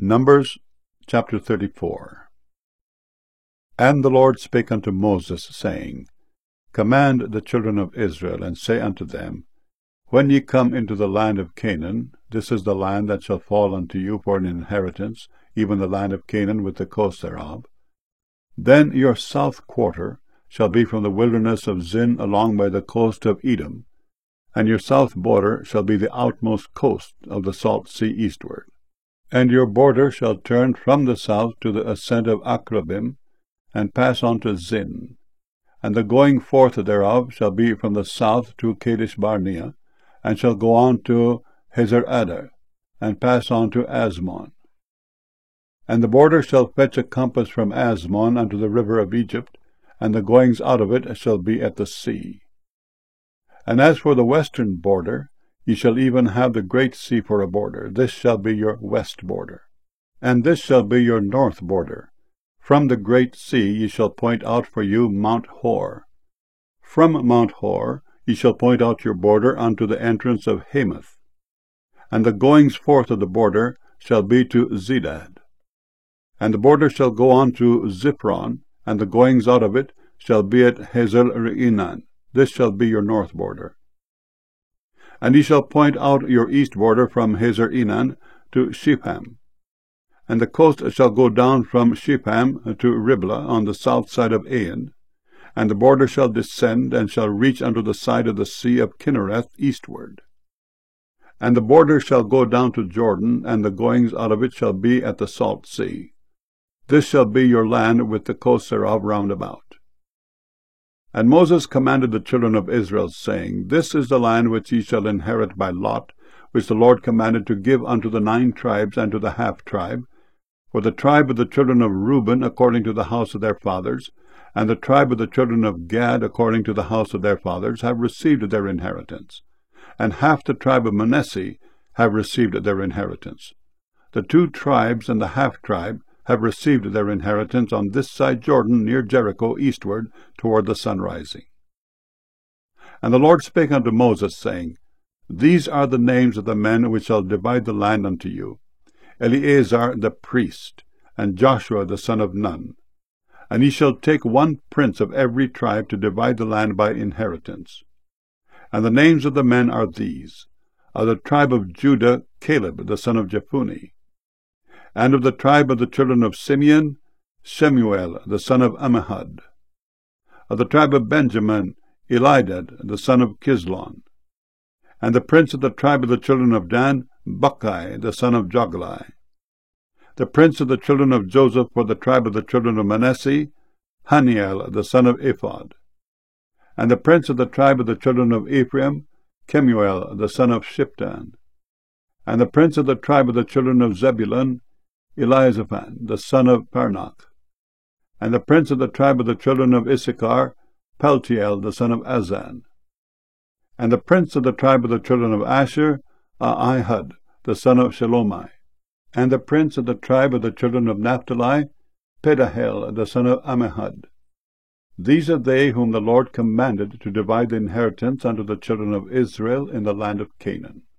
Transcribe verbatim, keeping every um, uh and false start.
Numbers chapter thirty-four. And the Lord spake unto Moses, saying, Command the children of Israel, and say unto them, When ye come into the land of Canaan, this is the land that shall fall unto you for an inheritance, even the land of Canaan with the coast thereof. Then your south quarter shall be from the wilderness of Zin along by the coast of Edom, and your south border shall be the outmost coast of the salt sea eastward. And your border shall turn from the south to the ascent of Akrabim, and pass on to Zin. And the going forth thereof shall be from the south to Kadesh Barnea, and shall go on to Hazer-Adar, and pass on to Asmon. And the border shall fetch a compass from Asmon unto the river of Egypt, and the goings out of it shall be at the sea. And as for the western border, ye shall even have the great sea for a border. This shall be your west border. And this shall be your north border. From the great sea ye shall point out for you Mount Hor. From Mount Hor ye shall point out your border unto the entrance of Hamath. And the goings forth of the border shall be to Zedad. And the border shall go on to Ziphron, and the goings out of it shall be at Hazel-Reinan. This shall be your north border. And ye shall point out your east border from Hazer-Enan to Shepham. And the coast shall go down from Shepham to Riblah on the south side of Ain. And the border shall descend, and shall reach unto the side of the sea of Kinnereth eastward. And the border shall go down to Jordan, and the goings out of it shall be at the salt sea. This shall be your land with the coast thereof round about. And Moses commanded the children of Israel, saying, This is the land which ye shall inherit by lot, which the Lord commanded to give unto the nine tribes and to the half-tribe, for the tribe of the children of Reuben according to the house of their fathers, and the tribe of the children of Gad according to the house of their fathers, have received their inheritance, and half the tribe of Manasseh have received their inheritance. The two tribes and the half-tribe have received their inheritance on this side Jordan near Jericho eastward toward the sun rising. And the Lord spake unto Moses, saying, These are the names of the men which shall divide the land unto you, Eleazar the priest, and Joshua the son of Nun. And ye shall take one prince of every tribe to divide the land by inheritance. And the names of the men are these: of the tribe of Judah, Caleb the son of Jephunneh; and of the tribe of the children of Simeon, Shemuel the son of Ammihud; of the tribe of Benjamin, Elidad the son of Kislon; and the prince of the tribe of the children of Dan, Buckai the son of Joglai; the prince of the children of Joseph for the tribe of the children of Manasseh, Haniel the son of Ephod; and the prince of the tribe of the children of Ephraim, Kemuel the son of Shiptan; and the prince of the tribe of the children of Zebulun, Elizaphan the son of Parnach; and the prince of the tribe of the children of Issachar, Paltiel the son of Azan; and the prince of the tribe of the children of Asher, Ahihud the son of Shelomai; and the prince of the tribe of the children of Naphtali, Pedahel the son of Ammihud. These are they whom the Lord commanded to divide the inheritance unto the children of Israel in the land of Canaan.